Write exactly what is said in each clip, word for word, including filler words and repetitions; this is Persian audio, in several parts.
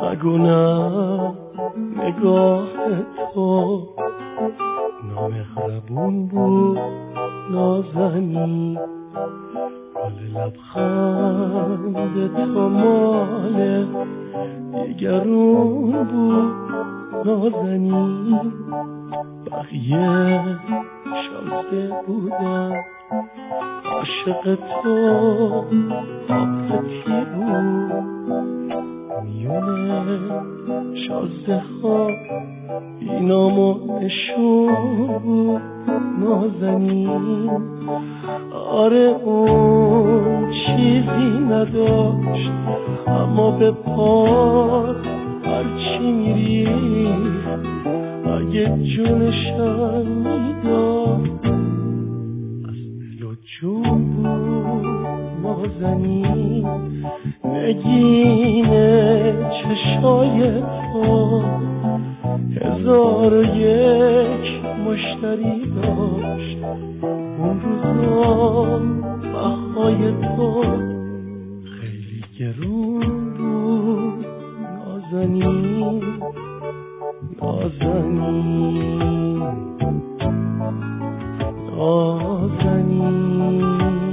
نگونم نگاه تو نامهربون بود نازنی، گل لبخند تو مال دیگرون بود نازنی. بقیه شازده بودن عاشق تو حافظی بود، میونه شازده ها اینام و نشون بود نازنین. آره اون چیزی نداشت اما به پار هرچی میریخت اگه جونشم میداد از دل و جون بود نازنین. نگین چشای تو هزار و یک مشتری داشت، اون روزا بهای تو خیلی گرون بود نازنین. نازنین نازنین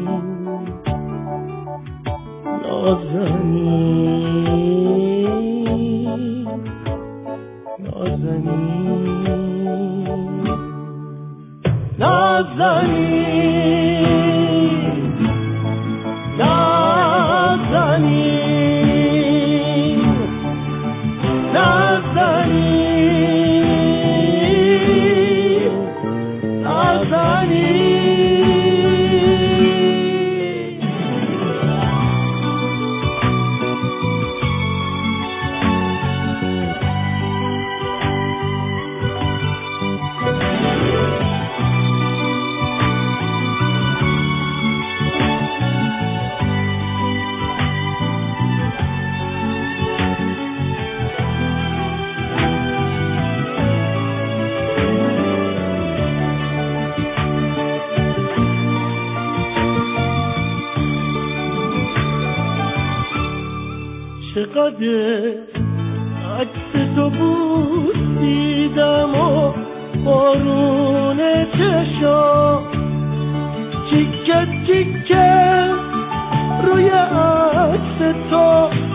نازنین نازنین نازنین نازنین نازنین نازنین. چقدر عکس تو بوسیدم و بارون چشا چیکه چیکه روی عکس تو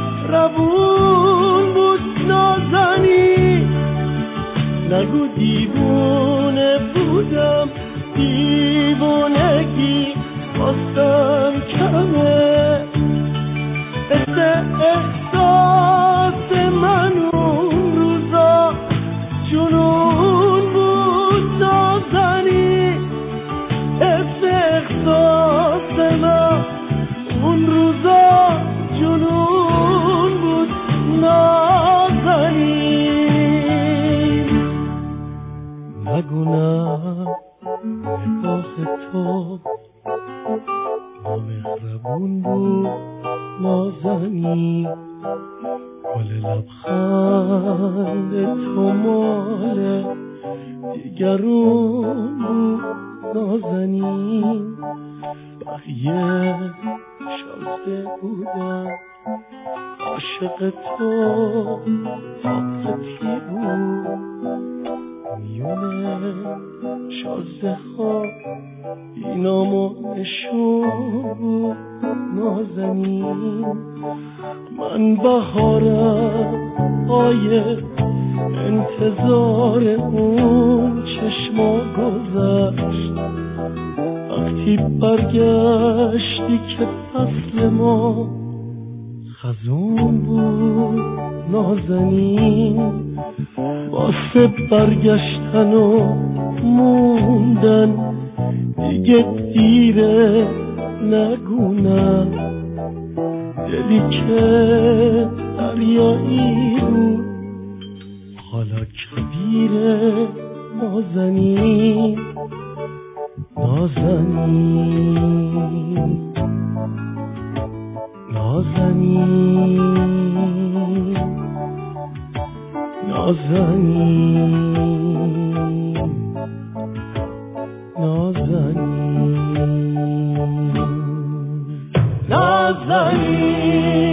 روون بود نازنی. نگو دیوونه بودم، دیوونگی باستم کمه، مثل احساس من اون روزا جنون بود نازنی. مثل احساس من اون روزا جنون بود نازنی. نگونم نگاه تو نامهربون بود نازنی، گل لبخند تو مال دیگرون بود نازنین. بقیه شازده بودن عاشق تو حافظی بود، میونه شازده ها اینام و نشون بود نازنین. من بهارم آیه انتظار اون چشما گذشت، وقتی برگشتی که فصل ما خزون بود نازنین. واسه برگشتن و موندن دیگه دیره، نگونم دلی که دریایی بود حالا کبیره نازنین. نازنین نازنین نازنین نازنین نازنین